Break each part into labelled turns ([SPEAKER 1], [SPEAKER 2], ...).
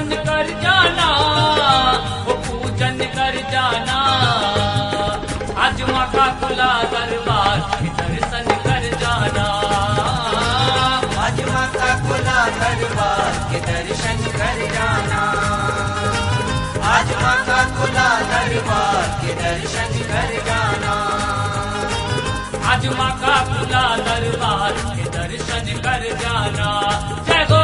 [SPEAKER 1] पूजन कर जाना, वो पूजन कर जाना। आज माँ का खुला दरबार के दर्शन कर जाना,
[SPEAKER 2] आज माँ का खुला दरबार के दर्शन कर जाना, आज माँ का खुला दरबार के दर्शन कर जाना,
[SPEAKER 1] आज माँ का खुला दरबार के दर्शन कर जाना। जय हो।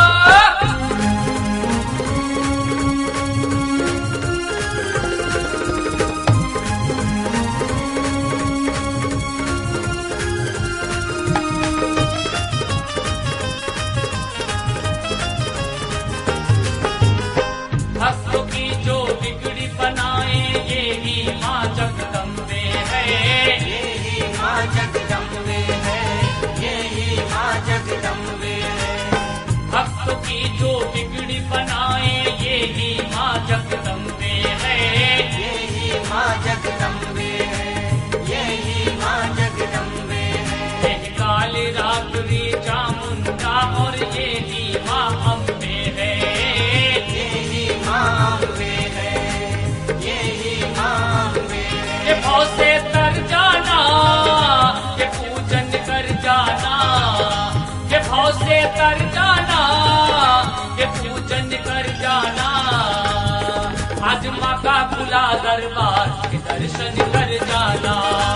[SPEAKER 1] भक्तों की जो बिगड़ी बनाए ये ही माँ जगदम्बे है,
[SPEAKER 2] ये ही माँ जगदम्बे है, ये ही माँ जगदम्बे है।
[SPEAKER 1] भक्तों की जो बिगड़ी बनाए ये ही माँ जगदम्बे है,
[SPEAKER 2] ये ही माँ जगदम्बे है, ये ही माँ जगदम्बे है।
[SPEAKER 1] ये काली रात्रि चामुंडा और ये ही माँ अम्बे है,
[SPEAKER 2] ये ही माँ अम्बे है, ये ही माँ अम्बे है।
[SPEAKER 1] ये भाव से तर जाना, ये पूजन कर जाना, ये भाव से तर जाना, ये पूजन कर जाना। आज माँ का खुला दरबार के दर्शन कर जाना,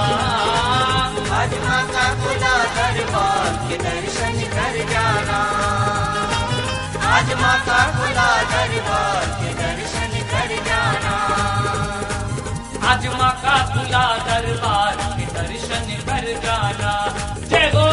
[SPEAKER 2] आज माँ का खुला दरबार के दर्शन कर जाना, आज माँ का खुला दरबार के दर्शन कर जाना,
[SPEAKER 1] आज माँ का खुला दरबार के दर्शन कर जाना। जय हो।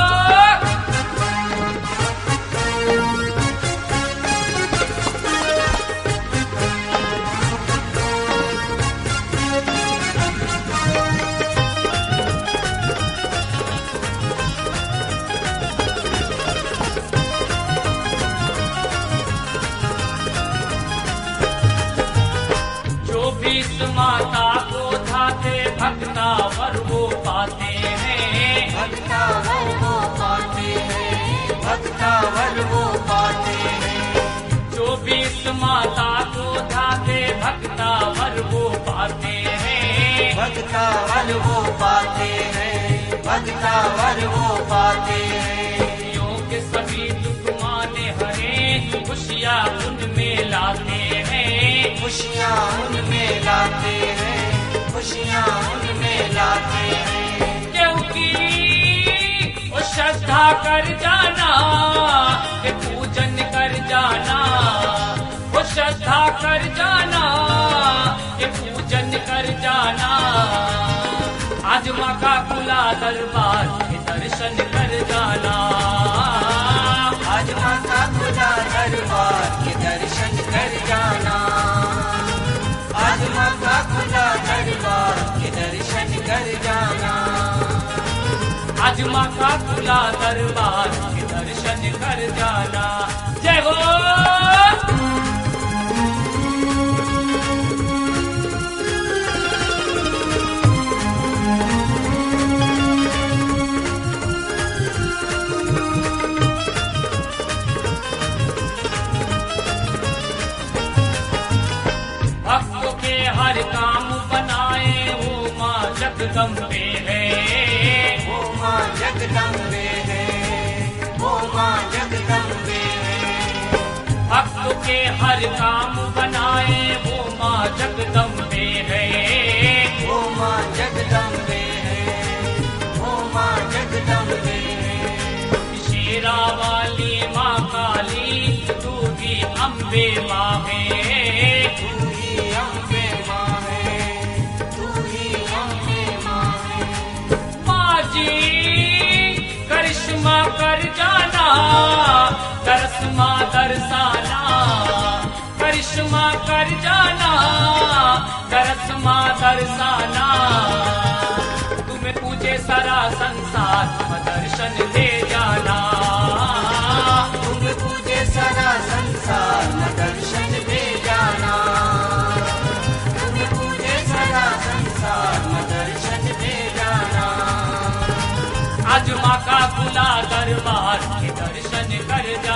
[SPEAKER 1] जो भी इस माता को धाते भक्ता वर वो पाते हैं,
[SPEAKER 2] भक्ता वो पाते हैं, भक्ता वो पाते हैं।
[SPEAKER 1] जो भी इस माता को धाते भक्ता वर वो पाते हैं,
[SPEAKER 2] भक्ता वो पाते हैं, भक्ता वो पाते हैं।
[SPEAKER 1] यों के सभी दुख माने हरे खुशियाँ उनमें लाते हैं,
[SPEAKER 2] खुशियाँ उनमें लाते हैं, खुशियाँ उनमें लाते हैं।
[SPEAKER 1] क्योंकि वो श्रद्धा कर जाना, ये पूजन कर जाना, वो श्रद्धा कर जाना, ये पूजन कर जाना। आज माँ का खुला दरबार के दर्शन कर जाना,
[SPEAKER 2] आज माँ का खुला दरबार के दर्शन कर जाना, आज माँ का खुला दरबार के दर्शन कर जाना,
[SPEAKER 1] आज माँ का खुला दरबार के दर्शन कर जाना। जय हो। भक्तों के हर काम बनाए वो माँ जगदम्बे है,
[SPEAKER 2] वो माँ जगदम्बे है, वो माँ जगदम्बे है।
[SPEAKER 1] भक्तों के हर काम बनाए वो माँ जगदम्बे है,
[SPEAKER 2] वो माँ जगदम्बे है, वो माँ जगदम्बे है।
[SPEAKER 1] शेरा वाली माँ काली तू ही अम्बे माँ है,
[SPEAKER 2] तू ही अम्बे माँ है, तू ही अम्बे माँ है।
[SPEAKER 1] माँ जी करिश्मा कर जाना, दरसमा दरसाना, करिश्मा कर जाना, दरसमा दरसाना। तुम्हें पूजे सारा संसार दर्शन दे जाना,
[SPEAKER 2] तुम्हें पूजे सारा संसार में दर्शन दे जाना, तुम्हें पूजे सारा संसार में दर्शन दे जाना।
[SPEAKER 1] आज माँ का खुला दरबार के दर्शन कर जा।